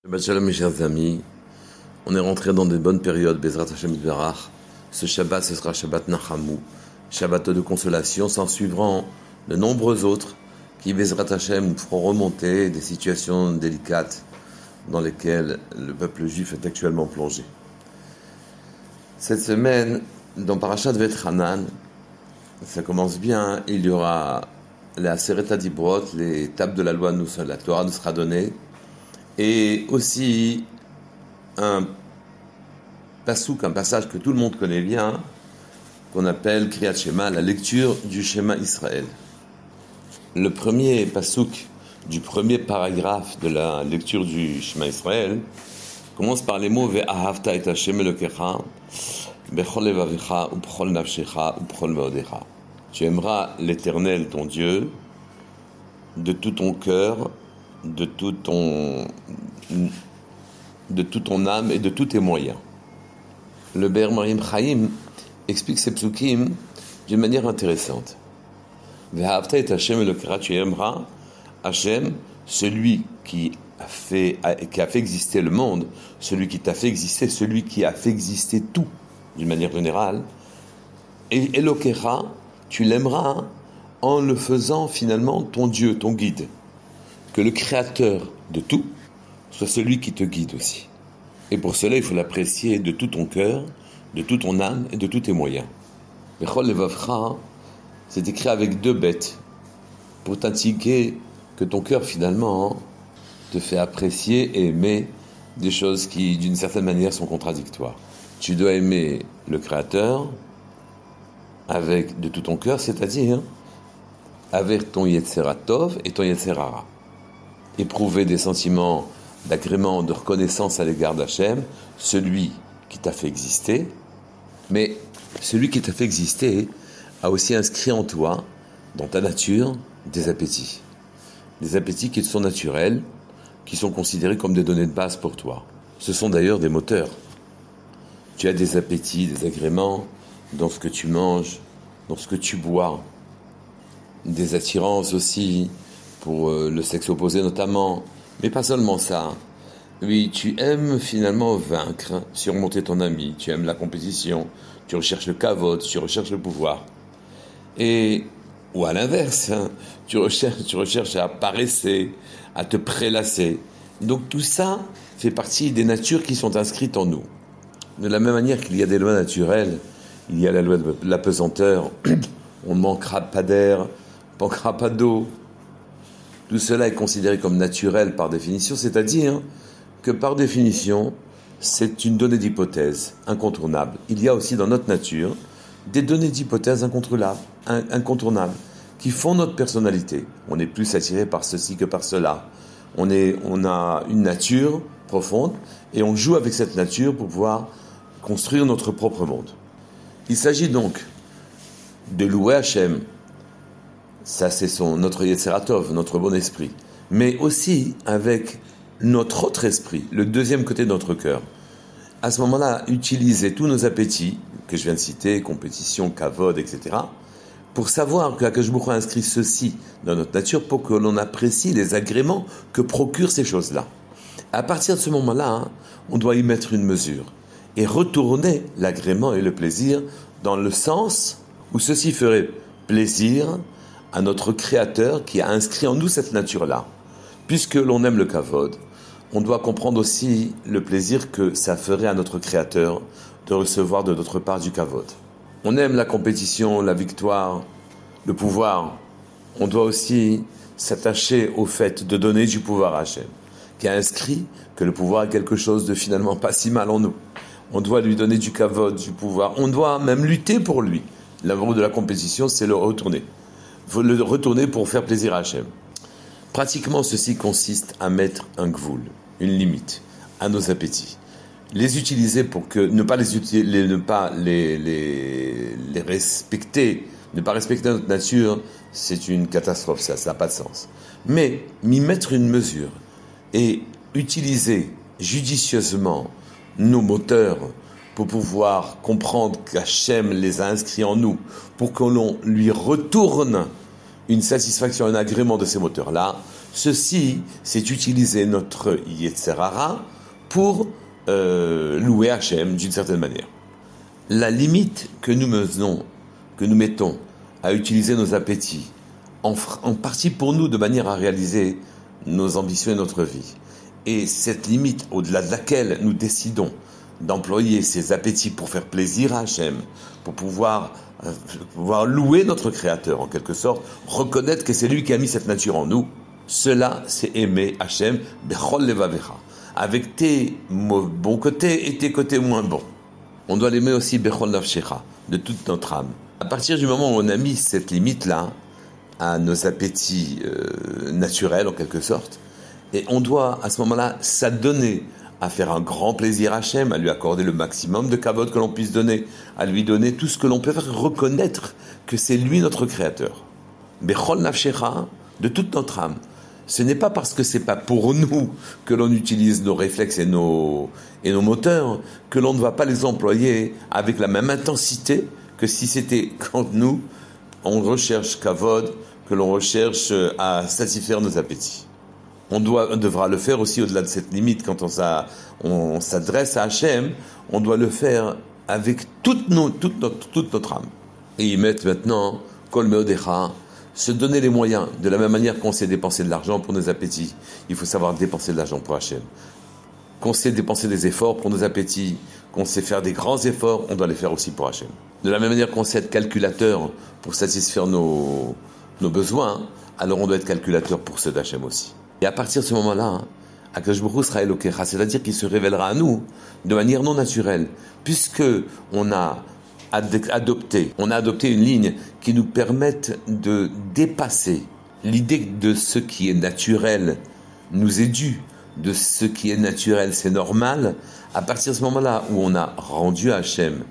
Shabbat Shalom mes chers amis, on est rentré dans des bonnes périodes, Bezrat Hashem Yitbarach. Ce Shabbat, ce sera Shabbat Nachamu, Shabbat de consolation, s'en suivront de nombreux autres qui, Bezrat Hashem, feront remonter des situations délicates dans lesquelles le peuple juif est actuellement plongé. Cette semaine, dans Parashat Veit-Hanan, ça commence bien, il y aura la Aseret HaDibrot, les tables de la loi, la Torah nous sera donnée, et aussi un pasouk, un passage que tout le monde connaît bien, qu'on appelle Kriyat Shema, la lecture du Shema Israël. Le premier pasouk du premier paragraphe de la lecture du Shema Israël commence par les mots Ve'ahavta et Hashem Elokecha bechol levavecha ubechol nafshecha ubechol meodecha. Tu aimeras l'Éternel ton Dieu de tout ton cœur, de toute ton âme et de tous tes moyens. Le Be'er Marim Chaim explique ces psukim d'une manière intéressante. Ve'ahavta et Hashem Elokecha, tu aimeras Hashem, celui qui a fait exister le monde, celui qui t'a fait exister, celui qui a fait exister tout, d'une manière générale. Et Elokecha, tu l'aimeras en le faisant finalement ton Dieu, ton guide. Que le créateur de tout soit celui qui te guide aussi. Et pour cela, il faut l'apprécier de tout ton cœur, de toute ton âme et de tous tes moyens. Bechol levavcha, c'est écrit avec deux bêtes pour t'indiquer que ton cœur finalement te fait apprécier et aimer des choses qui d'une certaine manière sont contradictoires. Tu dois aimer le Créateur avec de tout ton cœur, c'est-à-dire avec ton Yetzera Tov et ton Yetzera Ra. Éprouver des sentiments d'agrément, de reconnaissance à l'égard d'Hachem, celui qui t'a fait exister, mais celui qui t'a fait exister a aussi inscrit en toi, dans ta nature, des appétits. Des appétits qui sont naturels, qui sont considérés comme des données de base pour toi. Ce sont d'ailleurs des moteurs. Tu as des appétits, des agréments dans ce que tu manges, dans ce que tu bois, des attirances aussi pour le sexe opposé notamment, mais pas seulement ça. Oui, tu aimes finalement vaincre, surmonter ton ami, tu aimes la compétition, tu recherches le kavod, tu recherches le pouvoir. Ou à l'inverse, tu recherches à paresser, à te prélasser. Donc tout ça fait partie des natures qui sont inscrites en nous. De la même manière qu'il y a des lois naturelles, il y a la loi de la pesanteur, on ne manquera pas d'air, on ne manquera pas d'eau. Tout cela est considéré comme naturel par définition, c'est-à-dire que par définition, c'est une donnée d'hypothèse incontournable. Il y a aussi dans notre nature des données d'hypothèse incontournables, qui font notre personnalité. On est plus attiré par ceci que par cela. On a une nature profonde et on joue avec cette nature pour pouvoir construire notre propre monde. Il s'agit donc de louer Hachem. Ça, c'est notre Yetzera Tov, notre bon esprit. Mais aussi avec notre autre esprit, le deuxième côté de notre cœur. À ce moment-là, utiliser tous nos appétits, que je viens de citer, compétition, kavod, etc., pour savoir que Akadosh Baruch Hu a inscrit ceci dans notre nature pour que l'on apprécie les agréments que procurent ces choses-là. À partir de ce moment-là, on doit y mettre une mesure et retourner l'agrément et le plaisir dans le sens où ceci ferait plaisir à notre Créateur qui a inscrit en nous cette nature-là. Puisque l'on aime le kavod, on doit comprendre aussi le plaisir que ça ferait à notre Créateur de recevoir de notre part du kavod. On aime la compétition, la victoire, le pouvoir. On doit aussi s'attacher au fait de donner du pouvoir à Hachem, qui a inscrit que le pouvoir est quelque chose de finalement pas si mal en nous. On doit lui donner du kavod, du pouvoir. On doit même lutter pour lui. L'amour de la compétition, c'est le retourner. Il faut le retourner pour faire plaisir à Hachem. Pratiquement, ceci consiste à mettre un gvoul, une limite, à nos appétits. Les utiliser pour que ne pas les respecter, ne pas respecter notre nature, c'est une catastrophe, ça n'a pas de sens. Mais m'y mettre une mesure et utiliser judicieusement nos moteurs pour pouvoir comprendre qu'Hachem les a inscrits en nous, pour que l'on lui retourne une satisfaction, un agrément de ces moteurs-là. Ceci, c'est utiliser notre Yetzer Hara pour louer Hachem d'une certaine manière. La limite que nous mettons à utiliser nos appétits, en partie pour nous, de manière à réaliser nos ambitions et notre vie. Et cette limite, au-delà de laquelle nous décidons d'employer ces appétits pour faire plaisir à Hachem, pour pouvoir louer notre Créateur, en quelque sorte, reconnaître que c'est lui qui a mis cette nature en nous, cela, c'est aimer Hachem, bechol levavecha, avec tes bons côtés et tes côtés moins bons. On doit l'aimer aussi bechol nafshecha, de toute notre âme. À partir du moment où on a mis cette limite-là à nos appétits naturels, en quelque sorte, et on doit, à ce moment-là, s'adonner à faire un grand plaisir à Hachem, à lui accorder le maximum de kavod que l'on puisse donner, à lui donner tout ce que l'on peut faire, reconnaître que c'est lui notre Créateur. Bechol nafshecha, de toute notre âme. Ce n'est pas parce que c'est pas pour nous que l'on utilise nos réflexes et nos moteurs que l'on ne va pas les employer avec la même intensité que si c'était quand nous, on recherche kavod, que l'on recherche à satisfaire nos appétits. On devra le faire aussi au-delà de cette limite. Quand on s'adresse à Hachem, on doit le faire avec toute notre âme. Et y mettre maintenant, kol meodecha, se donner les moyens, de la même manière qu'on sait dépenser de l'argent pour nos appétits, il faut savoir dépenser de l'argent pour Hachem. Qu'on sait dépenser des efforts pour nos appétits, qu'on sait faire des grands efforts, on doit les faire aussi pour Hachem. De la même manière qu'on sait être calculateur pour satisfaire nos besoins, alors on doit être calculateur pour ceux d'Hachem aussi. Et à partir de ce moment-là, Akadosh Baruch Hu sera Elokecha, c'est-à-dire qu'il se révélera à nous de manière non naturelle, puisque on a adopté une ligne qui nous permette de dépasser l'idée de ce qui est naturel nous est dû, de ce qui est naturel c'est normal. À partir de ce moment-là où on a rendu à Hachem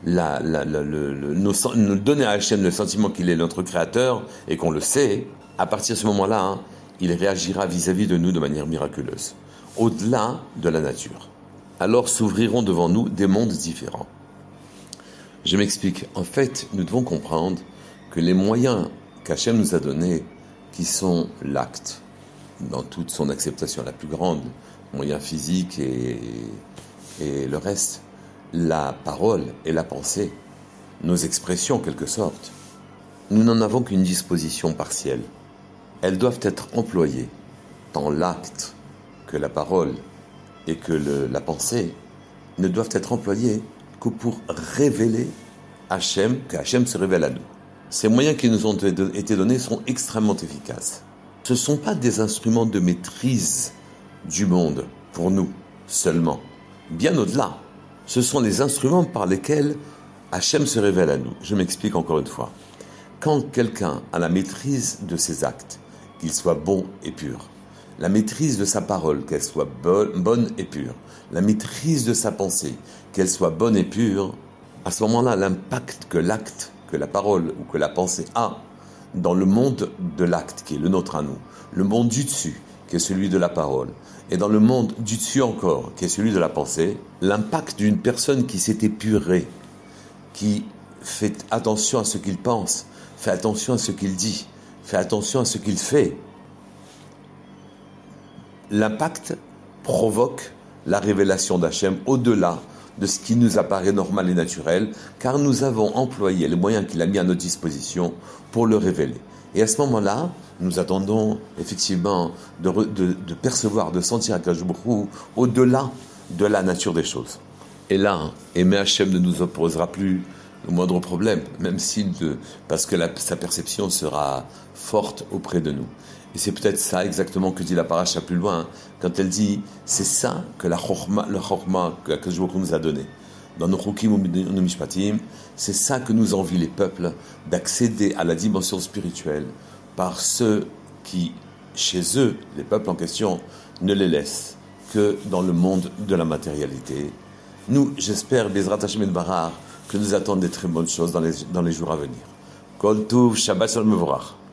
nous donner à Hachem le sentiment qu'il est notre Créateur et qu'on le sait, à partir de ce moment-là, il réagira vis-à-vis de nous de manière miraculeuse, au-delà de la nature. Alors s'ouvriront devant nous des mondes différents. Je m'explique. En fait, nous devons comprendre que les moyens qu'Hachem nous a donnés, qui sont l'acte, dans toute son acceptation la plus grande, moyens physiques et le reste, la parole et la pensée, nos expressions en quelque sorte, nous n'en avons qu'une disposition partielle. Elles doivent être employées, tant l'acte que la parole et que la pensée ne doivent être employées que pour révéler Hachem, que Hachem se révèle à nous. Ces moyens qui nous ont été donnés sont extrêmement efficaces. Ce ne sont pas des instruments de maîtrise du monde pour nous seulement, bien au-delà. Ce sont les instruments par lesquels Hachem se révèle à nous. Je m'explique encore une fois. Quand quelqu'un a la maîtrise de ses actes, qu'il soit bon et pur, la maîtrise de sa parole, qu'elle soit bonne et pure, la maîtrise de sa pensée, qu'elle soit bonne et pure, à ce moment-là, l'impact que l'acte, que la parole ou que la pensée a dans le monde de l'acte, qui est le nôtre à nous, le monde du dessus, qui est celui de la parole, et dans le monde du dessus encore, qui est celui de la pensée, l'impact d'une personne qui s'est épurée, qui fait attention à ce qu'il pense, fait attention à ce qu'il dit, fait attention à ce qu'il fait, l'impact provoque la révélation d'Hachem au-delà de ce qui nous apparaît normal et naturel, car nous avons employé les moyens qu'il a mis à notre disposition pour le révéler. Et à ce moment-là, nous attendons effectivement de percevoir, de sentir Akadosh Baruch Hu au-delà de la nature des choses. Et là, aimer Hachem ne nous opposera plus le moindre problème, même parce que sa perception sera forte auprès de nous. Et c'est peut-être ça exactement que dit la paracha plus loin, quand elle dit, c'est ça que le chorma que Akadosh Baruch Hu nous a donné. Dans nos chukim ou nos mishpatim, c'est ça que nous envient les peuples, d'accéder à la dimension spirituelle par ceux qui, chez eux, les peuples en question, ne les laissent que dans le monde de la matérialité. Nous, j'espère, Bezrat Hashem et Barar, que nous attendent des très bonnes choses dans les jours à venir. Kol Tuv, Shabbat Shalom Mevorach.